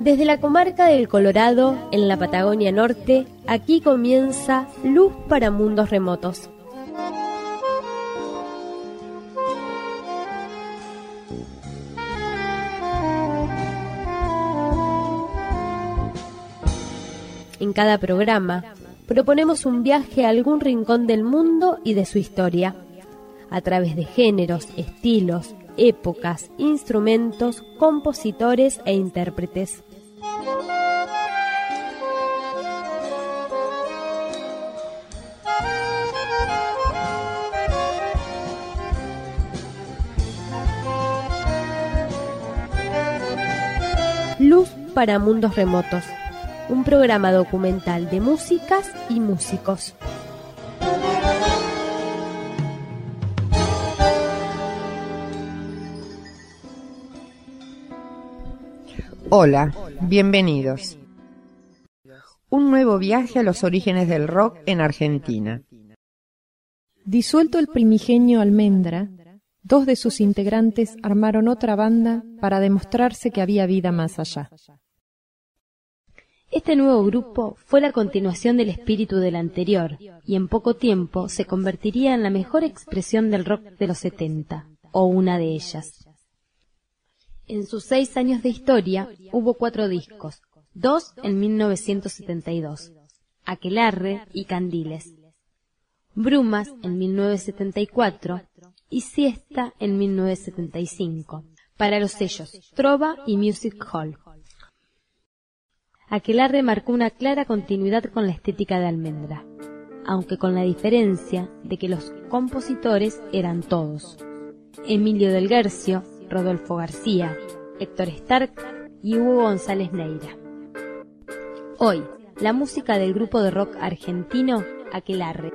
Desde la comarca del Colorado, en la Patagonia Norte, aquí comienza Luz para Mundos Remotos. En cada programa, proponemos un viaje a algún rincón del mundo y de su historia, a través de géneros, estilos, épocas, instrumentos, compositores e intérpretes. Luz para Mundos Remotos, un programa documental de músicas y músicos. Hola, bienvenidos. Un nuevo viaje a los orígenes del rock en Argentina. Disuelto el primigenio Almendra, dos de sus integrantes armaron otra banda para demostrarse que había vida más allá. Este nuevo grupo fue la continuación del espíritu del anterior y en poco tiempo se convertiría en la mejor expresión del rock de los 70, o una de ellas. En sus 6 años de historia hubo 4 discos, 2 en 1972, Aquelarre y Candiles, Brumas en 1974 y Siesta en 1975, para los sellos Trova y Music Hall. Aquelarre marcó una clara continuidad con la estética de Almendra, aunque con la diferencia de que los compositores eran todos: Emilio del Guercio, Rodolfo García, Héctor Stark y Hugo González Neira. Hoy, la música del grupo de rock argentino Aquelarre.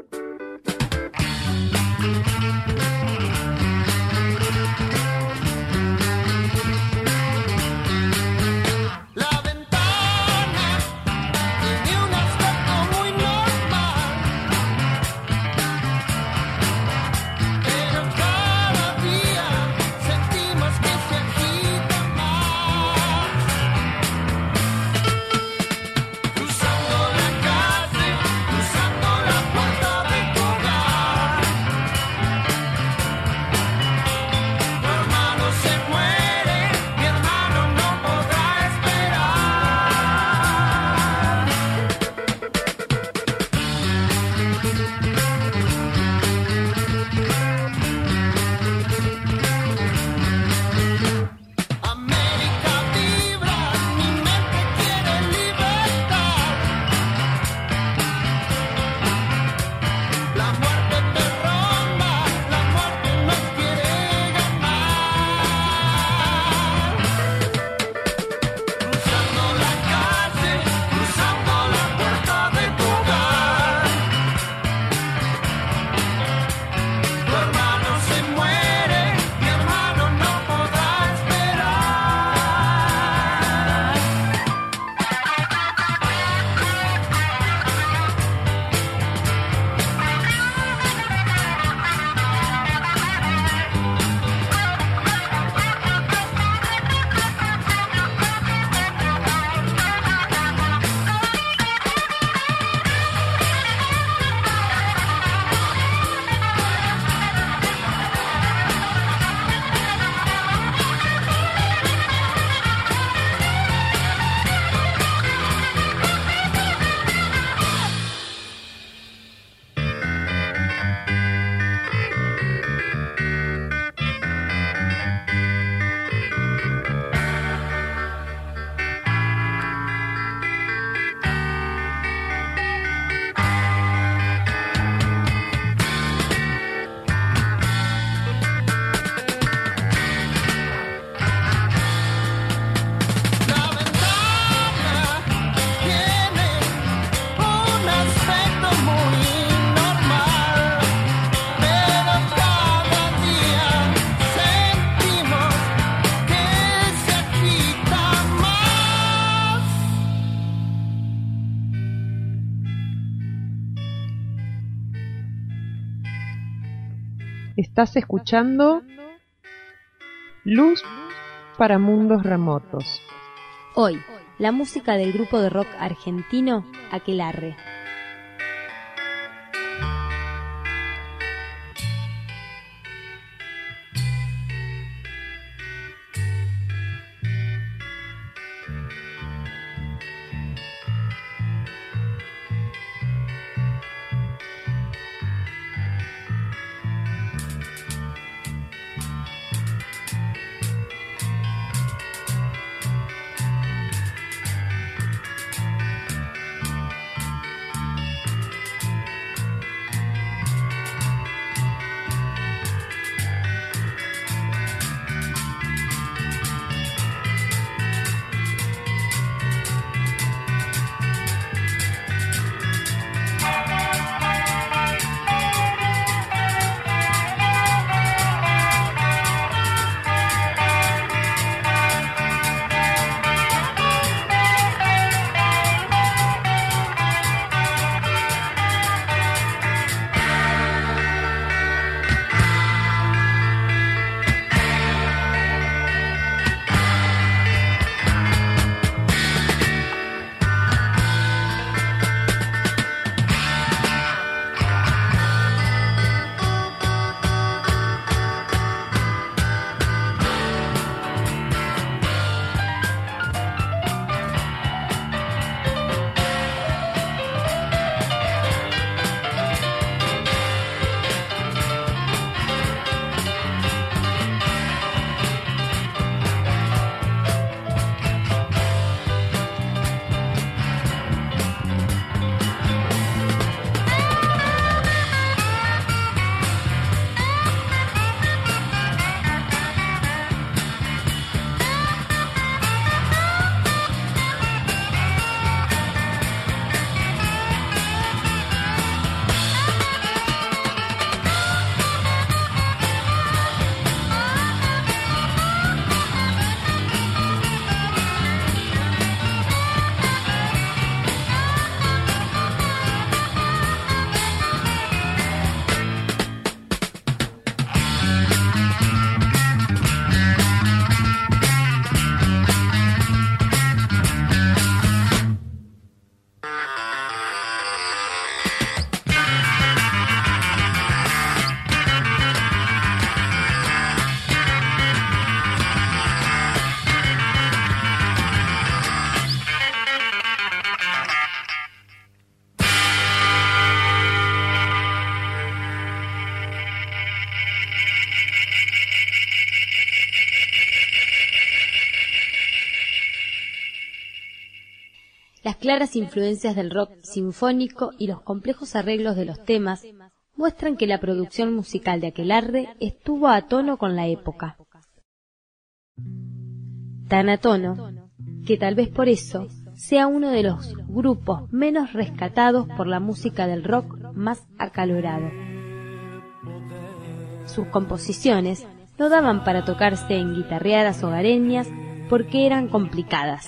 Estás escuchando Luz para Mundos Remotos. Hoy, la música del grupo de rock argentino Aquelarre. Las claras influencias del rock sinfónico y los complejos arreglos de los temas muestran que la producción musical de Aquelarre estuvo a tono con la época. Tan a tono que tal vez por eso sea uno de los grupos menos rescatados por la música del rock más acalorado. Sus composiciones no daban para tocarse en guitarreadas hogareñas porque eran complicadas.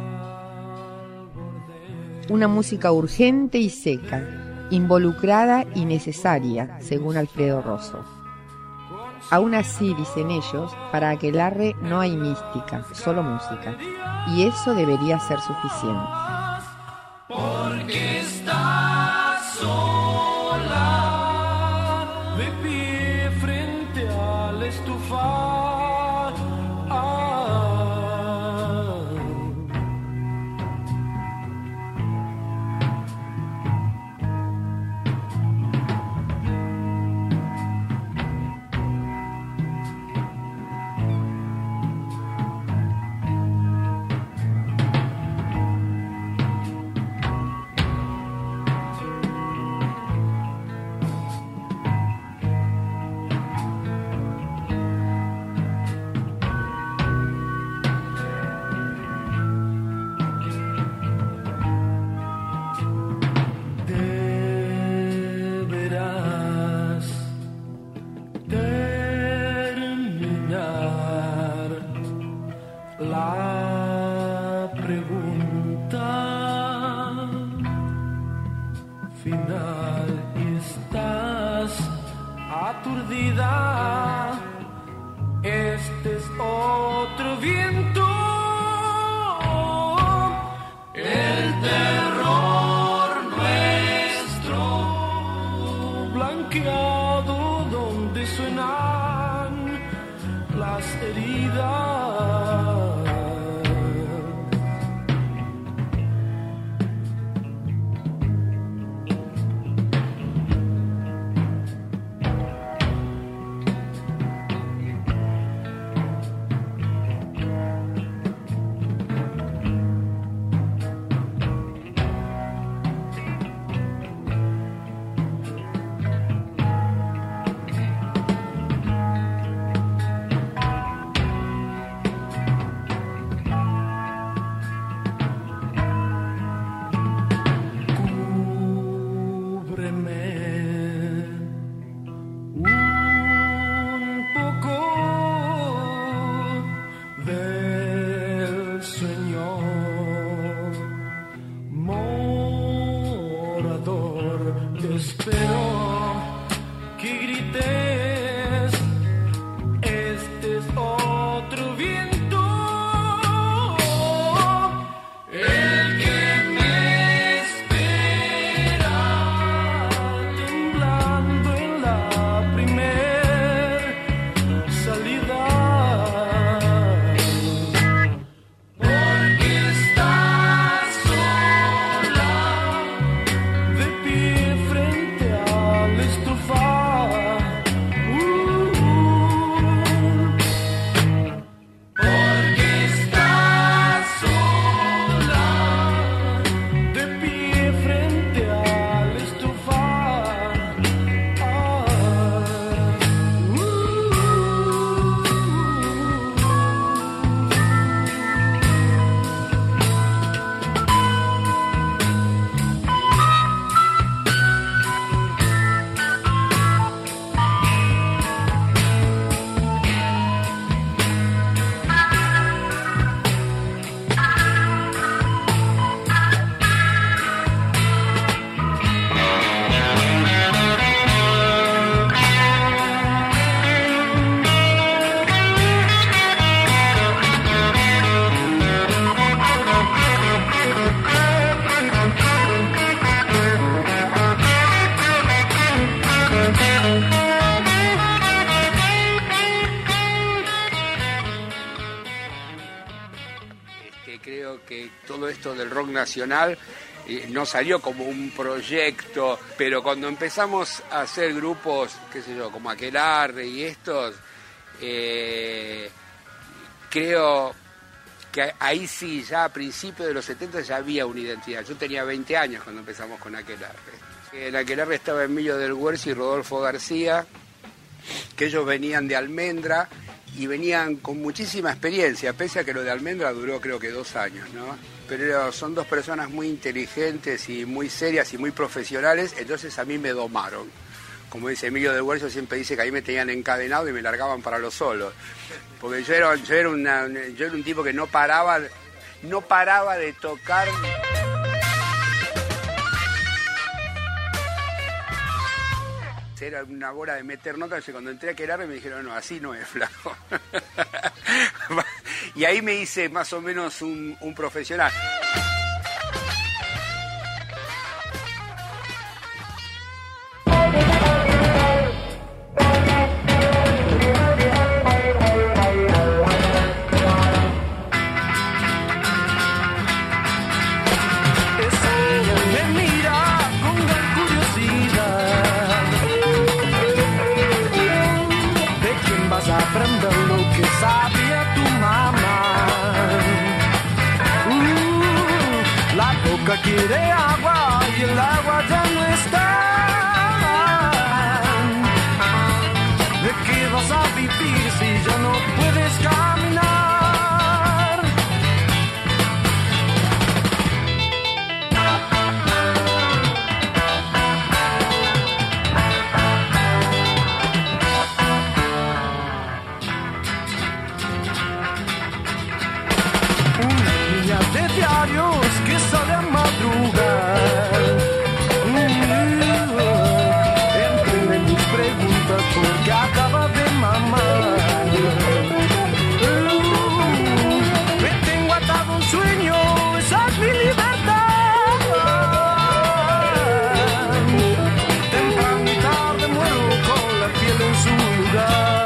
Una música urgente y seca, involucrada y necesaria, según Alfredo Rosso. Aún así, dicen ellos, para Aquelarre no hay mística, solo música, y eso debería ser suficiente. Porque estás sola, de pie frente a la estufa. La pregunta final, ¿estás aturdida? Este es otro viento espero que grites, este es otro viento, el que me espera, temblando en la primer salida. Porque estás sola, de pie frente a la estufa. Porque estás sola, de pie frente a la estufa. Creo que todo esto del rock nacional no salió como un proyecto, pero cuando empezamos a hacer grupos, qué sé yo, como Aquelarre y estos, creo que ahí sí, ya a principios de los 70 ya había una identidad. Yo tenía 20 años cuando empezamos con Aquelarre. En Aquelarre estaba Emilio del Guercio y Rodolfo García, que ellos venían de Almendra y venían con muchísima experiencia, pese a que lo de Almendra duró creo que 2 años, ¿no? Pero son dos personas muy inteligentes y muy serias y muy profesionales, entonces a mí me domaron. Como dice Emilio del Guercio, siempre dice que ahí me tenían encadenado y me largaban para los solos. Porque yo era un tipo que no paraba de tocar. Era una bola de meter notas, y cuando entré a Aquelarre me dijeron, no, así no es, flaco. Y ahí me hice más o menos un profesional. Aprender lo que sabía tu mamá. La boca quiere agua y el agua ya no está. ¿De qué vas a vivir si ya no puedes caminar? De diarios que sale a madrugar. Entiende mis preguntas porque acaba de mamar. Me tengo atado un sueño, esa es mi libertad. Temprano y tarde muero con la piel en su lugar.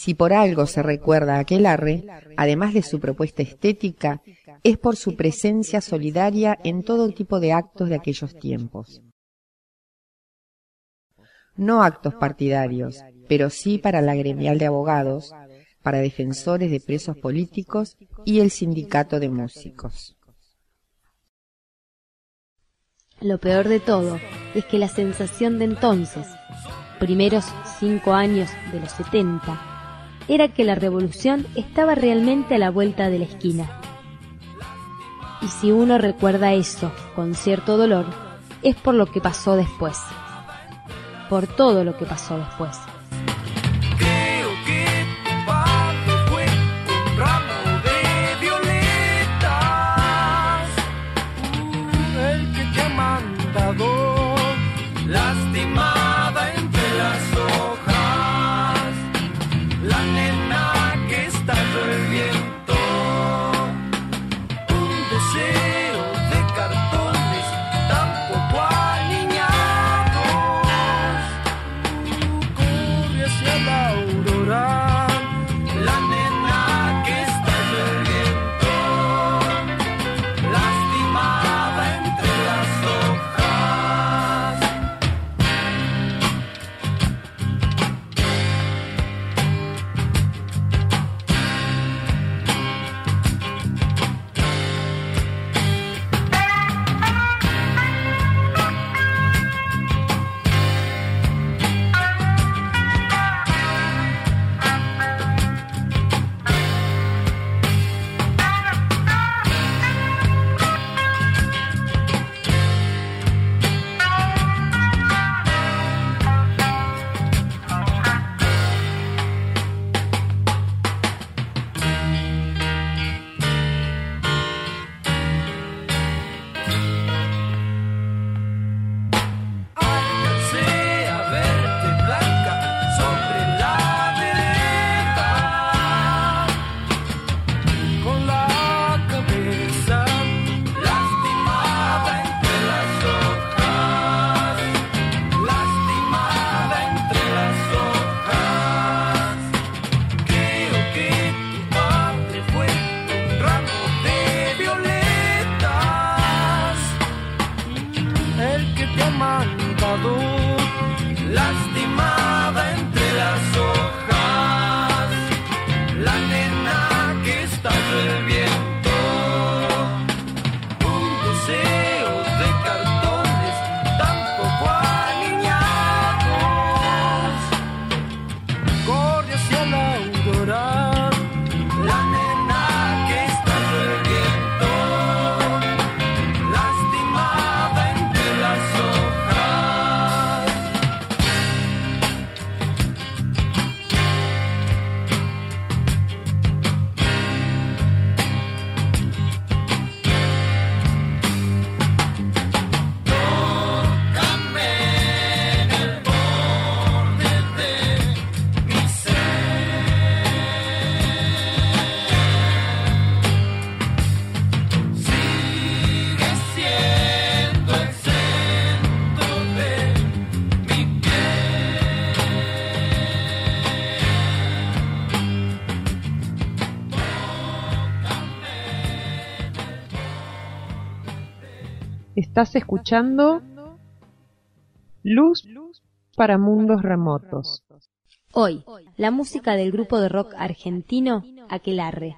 Si por algo se recuerda a Aquelarre, además de su propuesta estética, es por su presencia solidaria en todo tipo de actos de aquellos tiempos. No actos partidarios, pero sí para la gremial de abogados, para defensores de presos políticos y el sindicato de músicos. Lo peor de todo es que la sensación de entonces, primeros 5 años de los 70, era que la revolución estaba realmente a la vuelta de la esquina. Y si uno recuerda eso con cierto dolor, es por lo que pasó después. Por todo lo que pasó después. Creo que tu padre fue un ramo de violetas, el que te ha mandado lastimada entre las hojas, la nena que está al viento, un deseo de cartones tampoco alineados, corre hacia la aurora, la nena que está al viento, lastimada entre las hojas. Alcancé a verte blanca sobre la vereda, con la cabeza lastimada entre las hojas, lastimada entre las hojas. Creo que tu padre fue un ramo de violetas, el que te ha mandado lastimada entre las hojas, la nena que está al viento, un deseo de cartones tampoco alineados, corre hacia la aurora, la nena que está al viento, lastimada entre las hojas. Tócame en el borde de mi ser. Sigue siendo el centro de mi piel. Estás escuchando Luz para Mundos Remotos. Hoy, la música del grupo de rock argentino Aquelarre.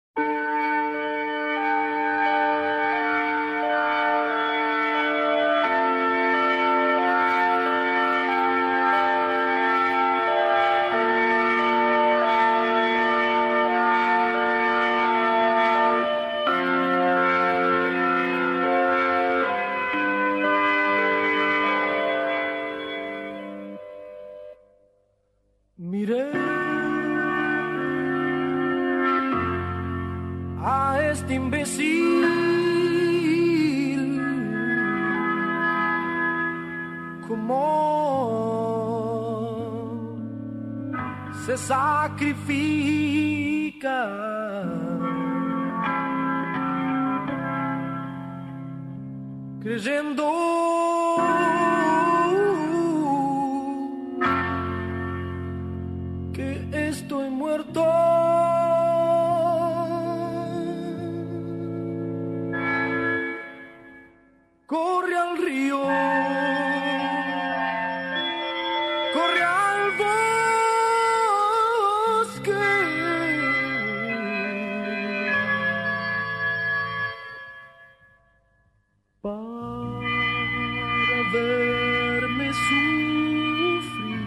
Miré a este imbécil como se sacrifica, creyendo que estoy muerto. muerto. Corre al río, corre al bosque, para verme sufrir.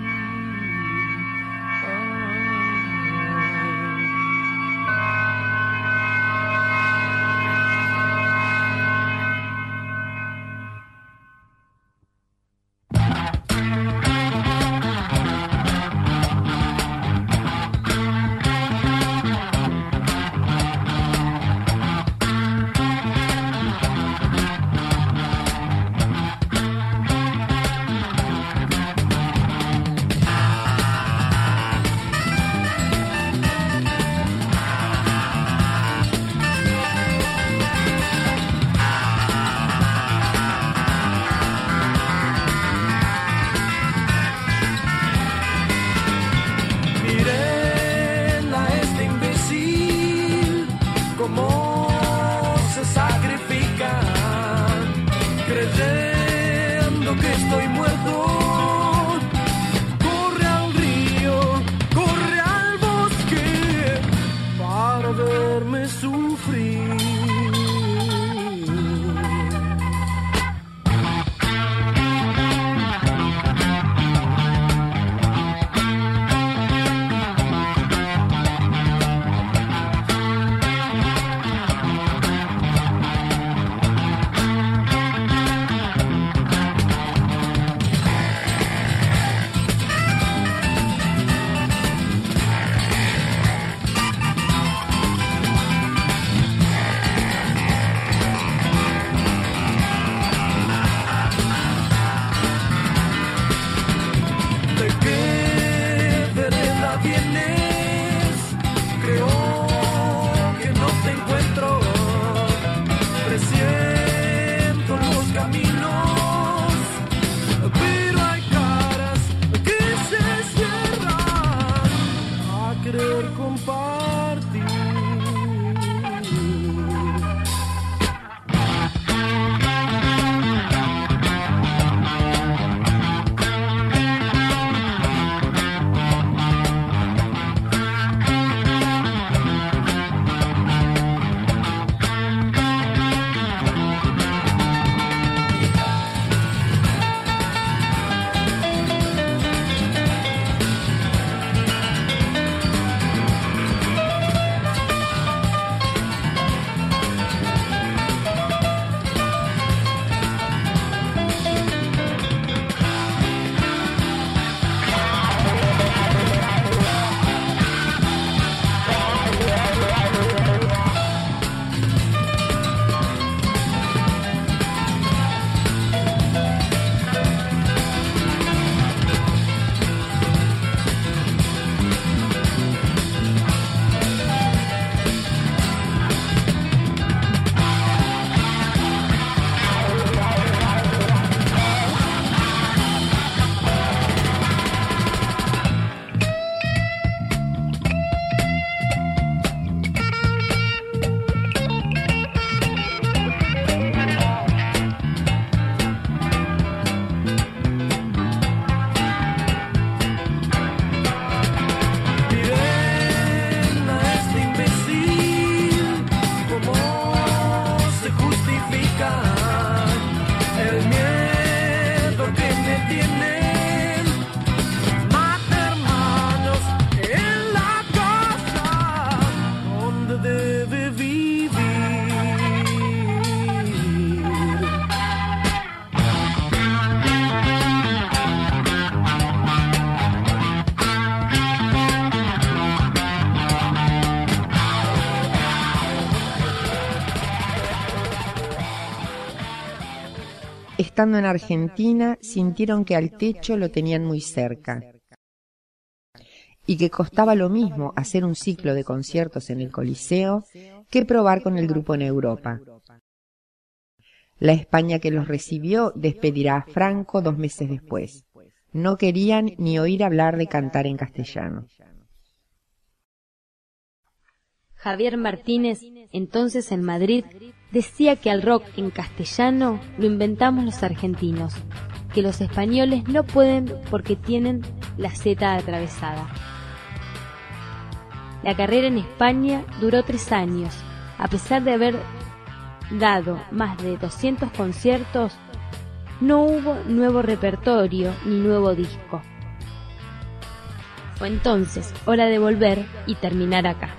Estando en Argentina, sintieron que al techo lo tenían muy cerca y que costaba lo mismo hacer un ciclo de conciertos en el Coliseo que probar con el grupo en Europa. La España que los recibió despedirá a Franco 2 meses después. No querían ni oír hablar de cantar en castellano. Javier Martínez, entonces en Madrid, decía que al rock en castellano lo inventamos los argentinos, que los españoles no pueden porque tienen la Z atravesada. La carrera en España duró 3 años. A pesar de haber dado más de 200 conciertos, no hubo nuevo repertorio ni nuevo disco. Fue entonces hora de volver y terminar acá.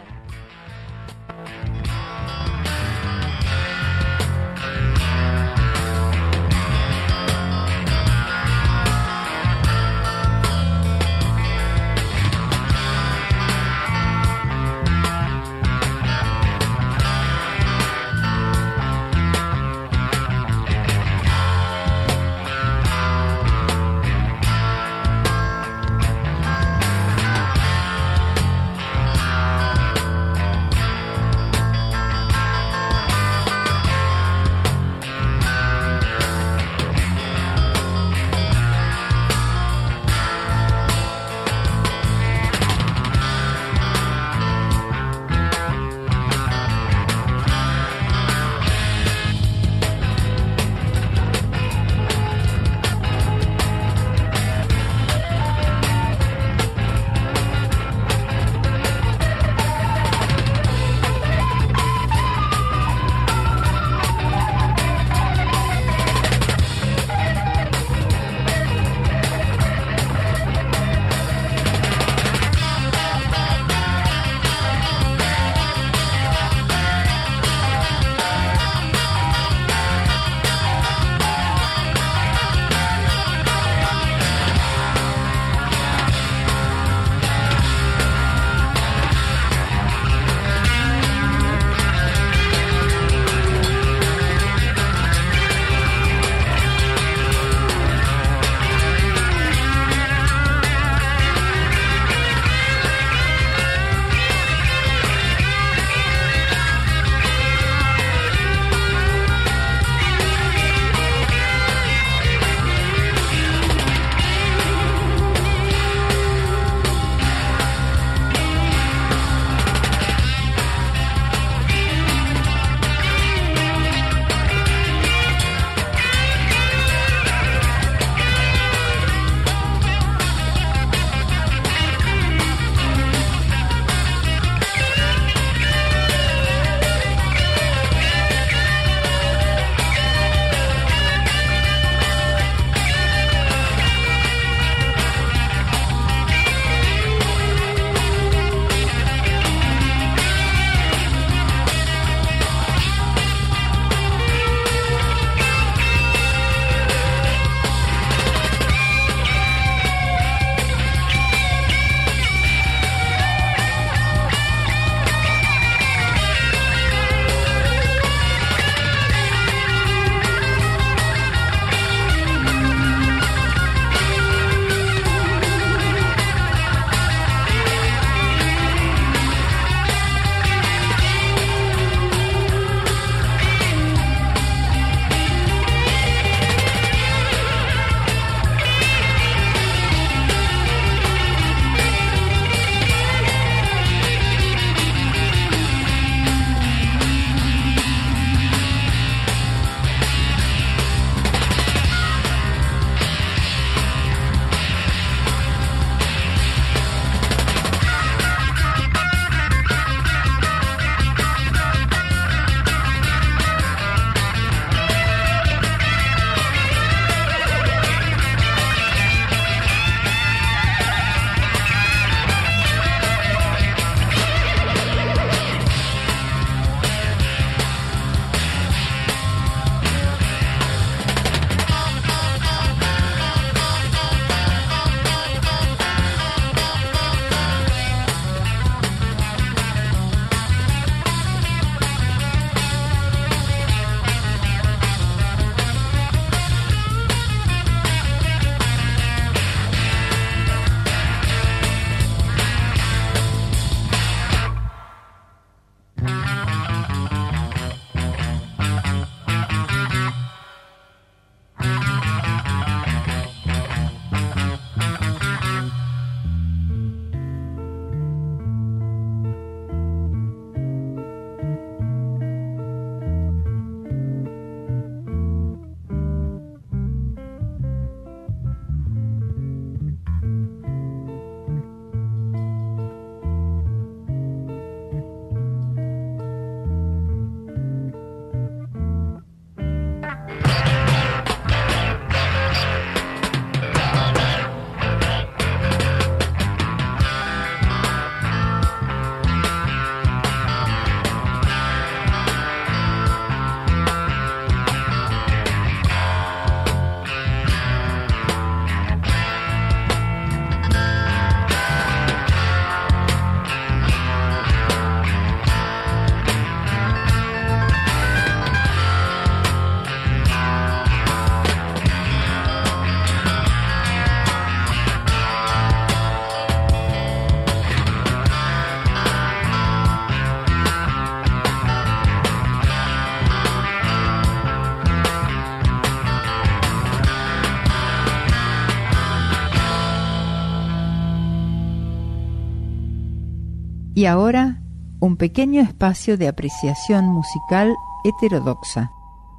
Y ahora, un pequeño espacio de apreciación musical heterodoxa.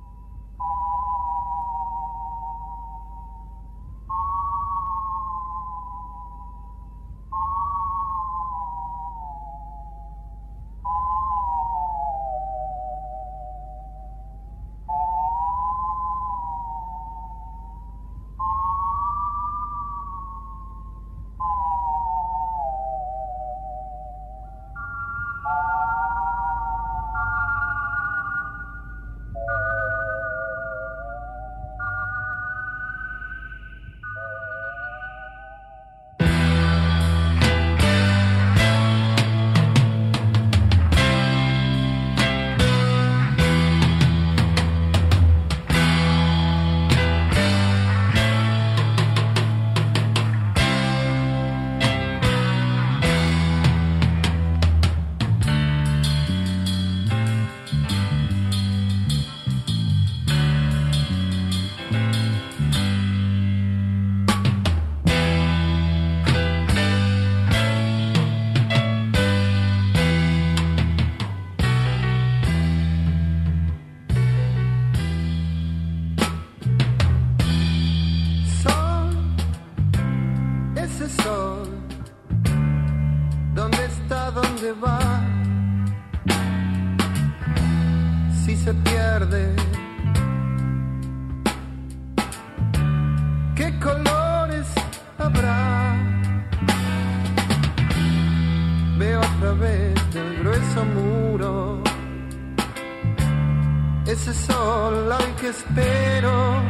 Ese sol al que espero,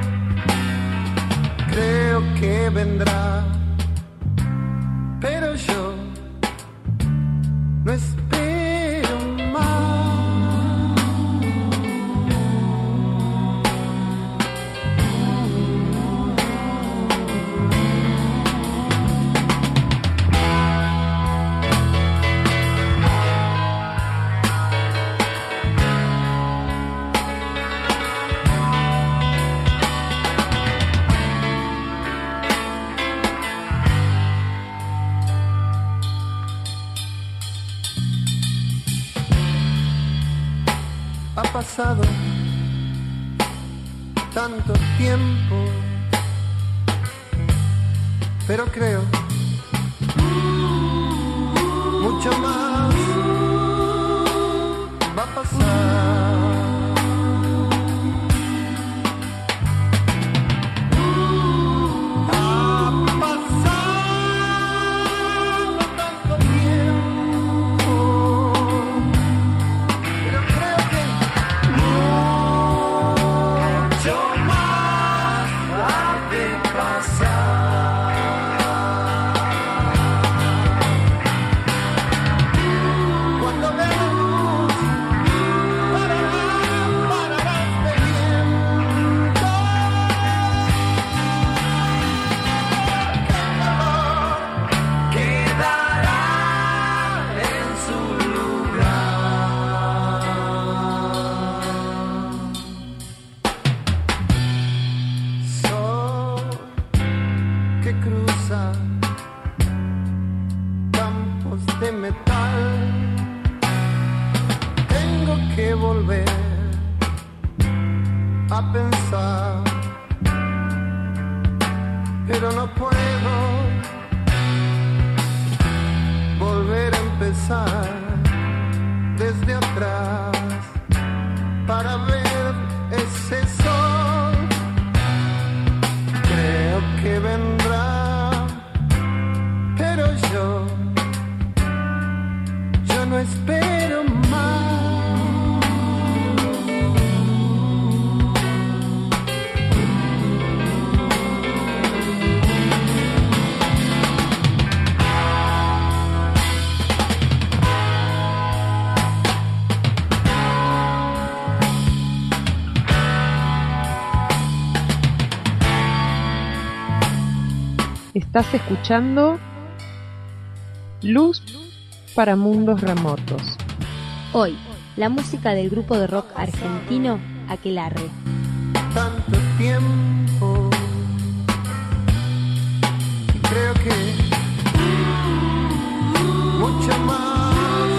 creo que vendrá, pero yo no espero más. Ha pasado tanto tiempo, pero creo mucho más va a pasar. Pero no puedo volver a empezar desde atrás para ver ese sol. Creo que vendrá, pero yo no espero más. Estás escuchando Luz para Mundos Remotos. Hoy, la música del grupo de rock argentino Aquelarre. Tanto tiempo, creo que mucho más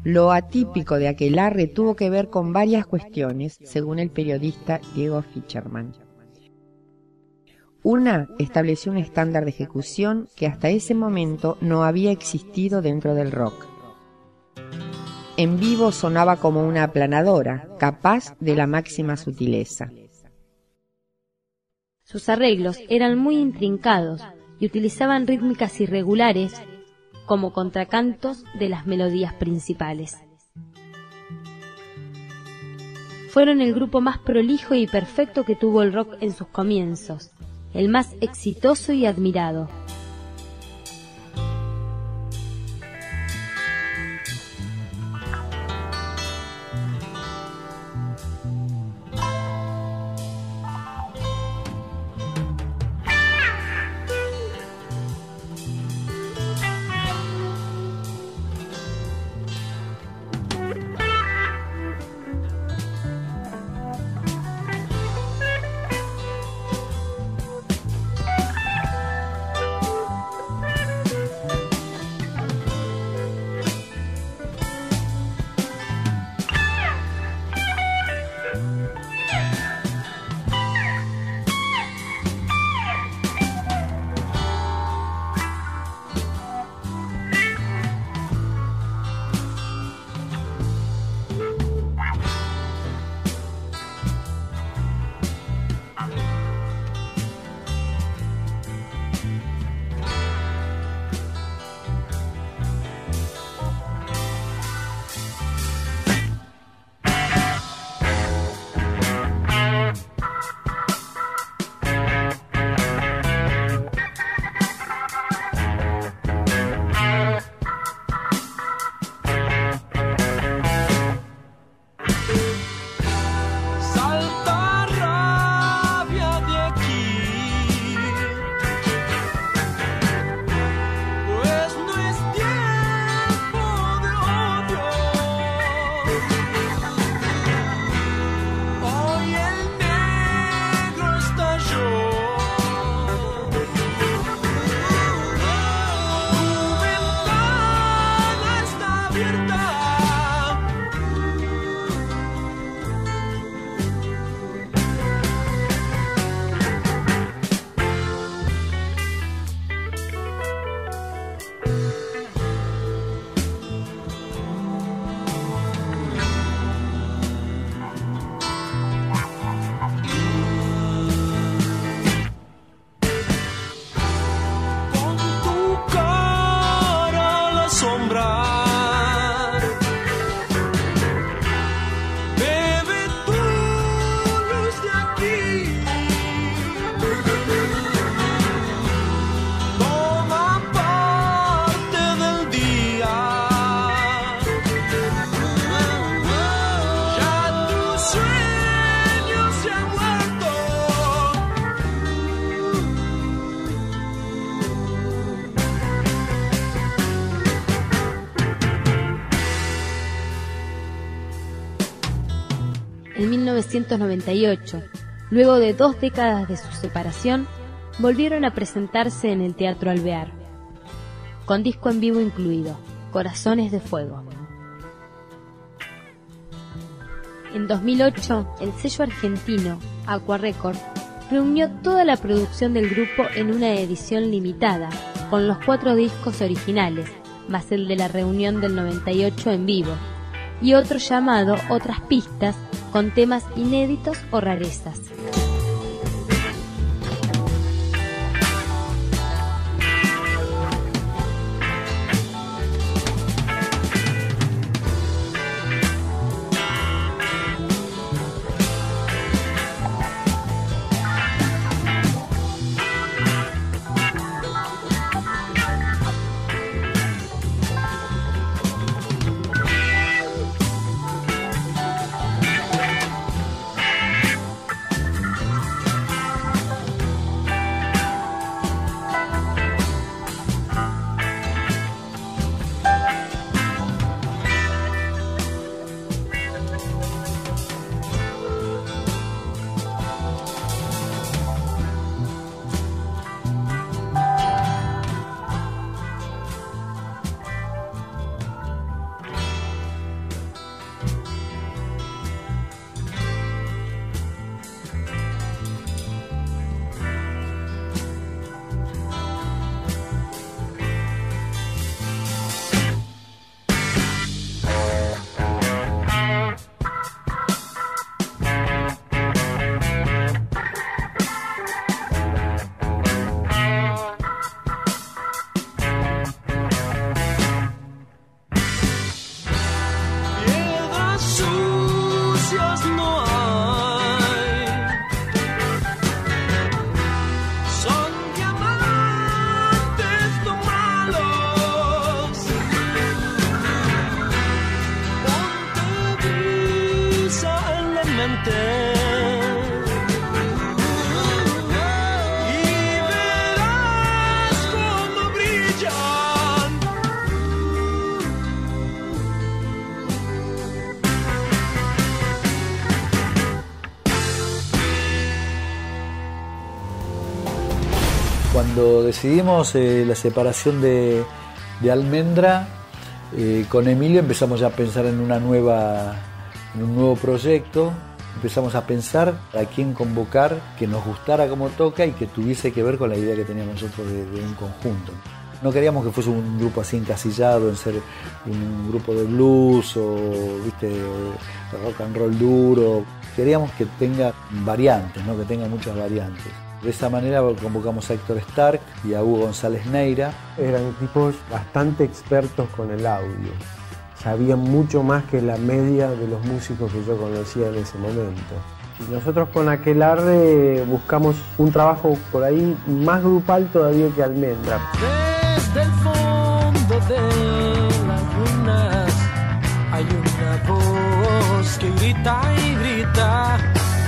Lo atípico de aquelarre tuvo que ver con varias cuestiones, según el periodista Diego Fischerman. Una, estableció un estándar de ejecución que hasta ese momento no había existido dentro del rock. En vivo sonaba como una aplanadora, capaz de la máxima sutileza. Sus arreglos eran muy intrincados y utilizaban rítmicas irregulares como contracantos de las melodías principales. Fueron el grupo más prolijo y perfecto que tuvo el rock en sus comienzos, el más exitoso y admirado. En 1998, luego de 2 décadas de su separación, volvieron a presentarse en el Teatro Alvear, con disco en vivo incluido, Corazones de Fuego. En 2008, el sello argentino, Aqua Record, reunió toda la producción del grupo en una edición limitada, con los 4 discos originales, más el de la reunión del 98 en vivo, y otro llamado Otras Pistas, con temas inéditos o rarezas. y verás cómo brillan. Cuando decidimos la separación de Almendra, con Emilio empezamos ya a pensar en un nuevo proyecto. Empezamos a pensar a quién convocar que nos gustara como toca y que tuviese que ver con la idea que teníamos nosotros de un conjunto. No queríamos que fuese un grupo así encasillado en ser un grupo de blues o de rock and roll duro. Queríamos que tenga variantes, ¿no? Que tenga muchas variantes. De esa manera convocamos a Héctor Stark y a Hugo González Neira. Eran tipos bastante expertos con el audio. Sabían mucho más que la media de los músicos que yo conocía en ese momento. Y nosotros con Aquelarre buscamos un trabajo por ahí más grupal todavía que Almendra. Desde el fondo de las ruinas hay una voz que grita y grita.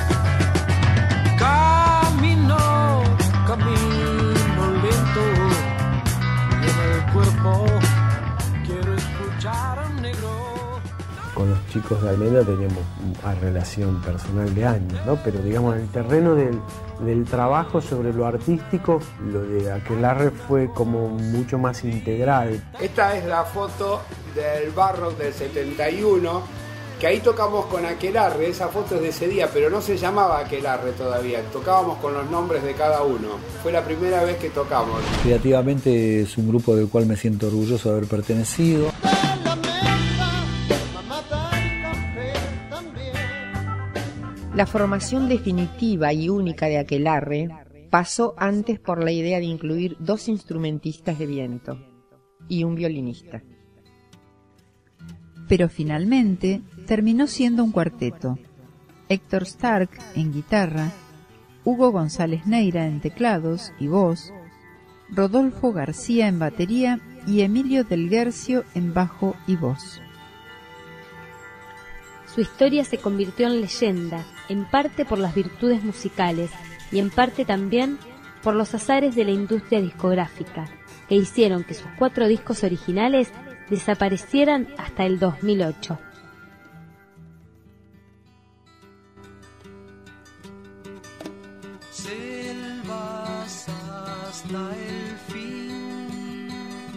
Camino lento y en el cuerpo quiero escuchar a un negro. Con los chicos de Almendra teníamos una relación personal de años, ¿no? Pero digamos, en el terreno del trabajo sobre lo artístico, lo de Aquelarre fue como mucho más integral. Esta es la foto del Barrock del 71, que ahí tocamos con Aquelarre. Esa foto es de ese día, pero no se llamaba Aquelarre todavía, tocábamos con los nombres de cada uno. Fue la primera vez que tocamos. Creativamente es un grupo del cual me siento orgulloso de haber pertenecido. La formación definitiva y única de Aquelarre pasó antes por la idea de incluir 2 instrumentistas de viento y un violinista. Pero finalmente terminó siendo un cuarteto. Héctor Stark en guitarra, Hugo González Neira en teclados y voz, Rodolfo García en batería y Emilio Del Guercio en bajo y voz. Su historia se convirtió en leyenda, en parte por las virtudes musicales y en parte también por los azares de la industria discográfica, que hicieron que sus 4 discos originales desaparecieran hasta el 2008. Selvas hasta el fin,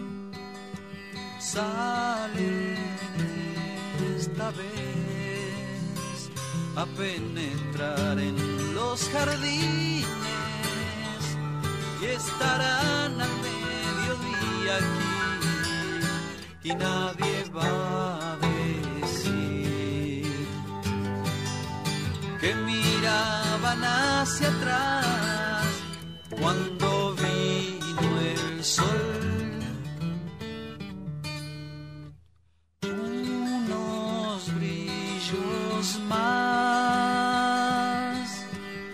salen esta vez a penetrar en los jardines y estarán al mediodía aquí. Y nadie va a decir que miraban hacia atrás cuando vino el sol. Unos brillos más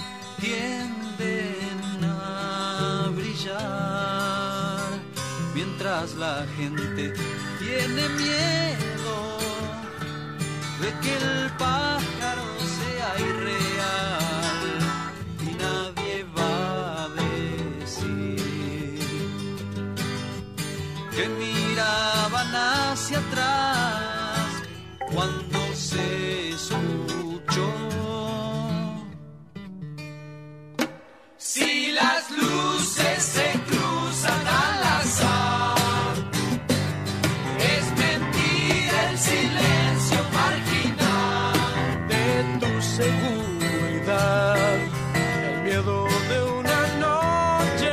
tienden a brillar mientras la gente tiene miedo de que el pájaro sea irreal y nadie va a decir que miraban hacia atrás cuando se escuchó. Si las luces se cruzan al azar, silencio marginal de tu seguridad, el miedo de una noche,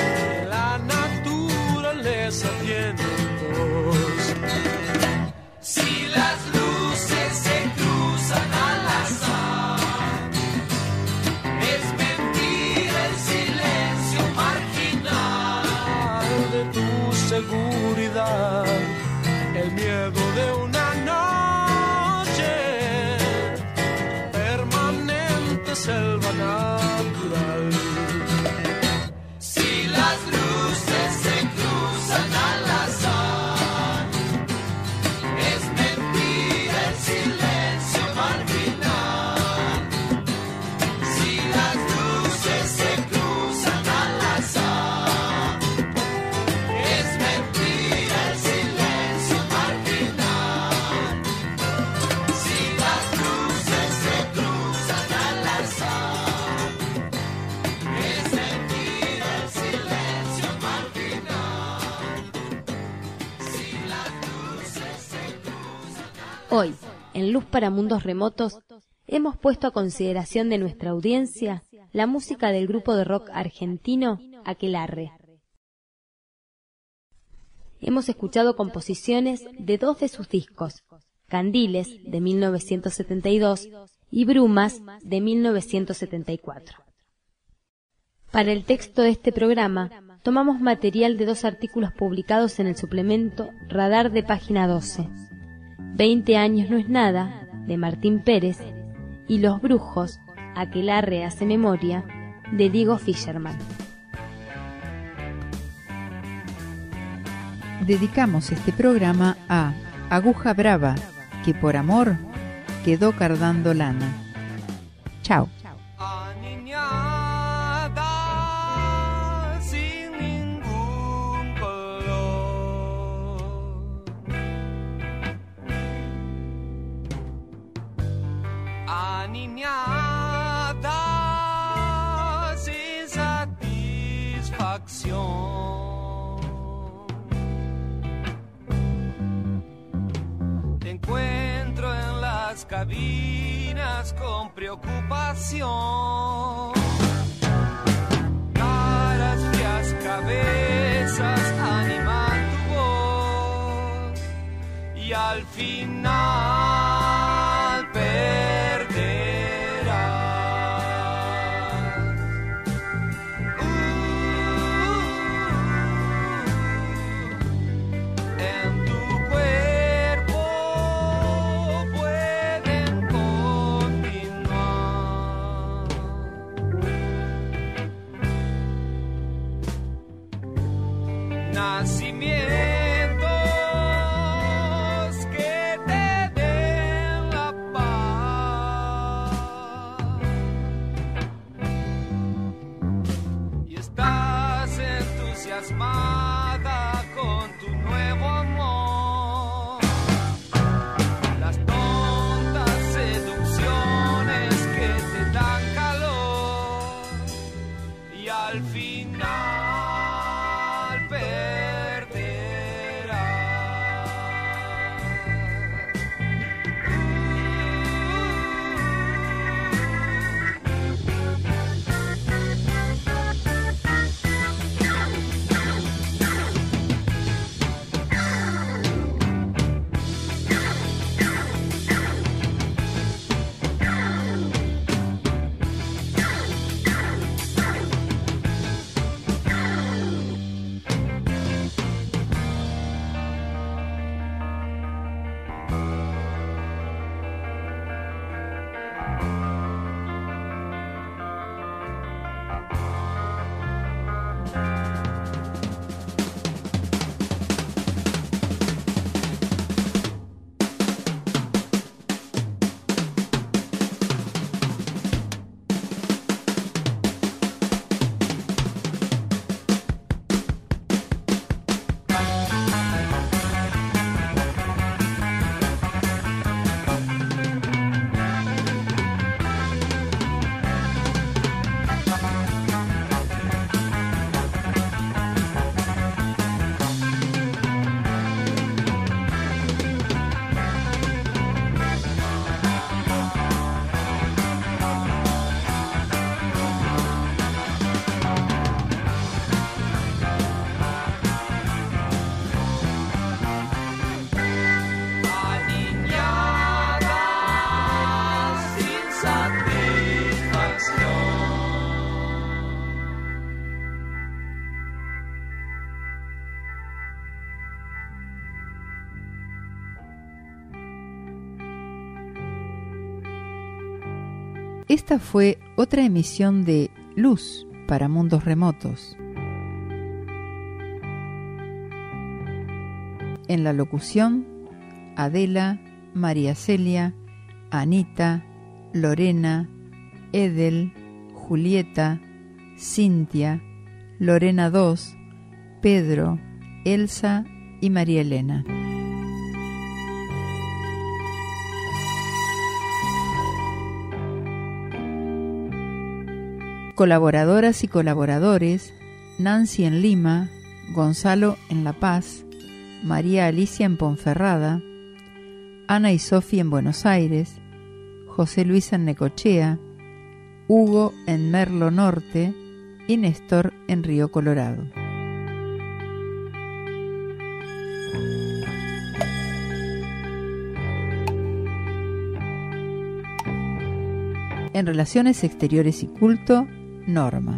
la naturaleza tiene voz. Hoy, en Luz para Mundos Remotos, hemos puesto a consideración de nuestra audiencia la música del grupo de rock argentino Aquelarre. Hemos escuchado composiciones de 2 de sus discos, Candiles, de 1972, y Brumas, de 1974. Para el texto de este programa, tomamos material de 2 artículos publicados en el suplemento Radar de página 12. 20 años no es nada, de Martín Pérez, y Los Brujos, Aquelarre hace memoria, de Diego Fischerman. Dedicamos este programa a Aguja Brava, que por amor quedó cardando lana. Chao. Aniñada sin ningún color, aniñada sin satisfacción. Te encuentro en las cabinas con preocupación. Caras frías, cabezas animan tu voz y al final perderás. En tu cuerpo pueden continuar nacimientos que te den la paz. Y estás entusiasmada con tu nuevo amor. Las tontas seducciones que te dan calor y al final perderás. Esta fue otra emisión de Luz para Mundos Remotos. En la locución, Adela, María Celia, Anita, Lorena, Edel, Julieta, Cintia, Lorena II, Pedro, Elsa y María Elena. Colaboradoras y colaboradores: Nancy en Lima, Gonzalo en La Paz, María Alicia en Ponferrada, Ana y Sofi en Buenos Aires, José Luis en Necochea, Hugo en Merlo Norte y Néstor en Río Colorado. En Relaciones Exteriores y Culto, Norma.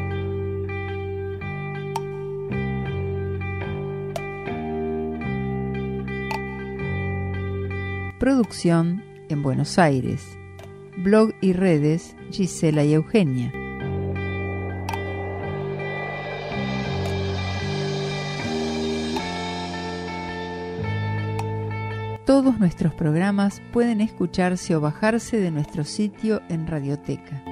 Producción en Buenos Aires. Blog y redes, Gisela y Eugenia. Todos nuestros programas pueden escucharse o bajarse de nuestro sitio en Radioteca.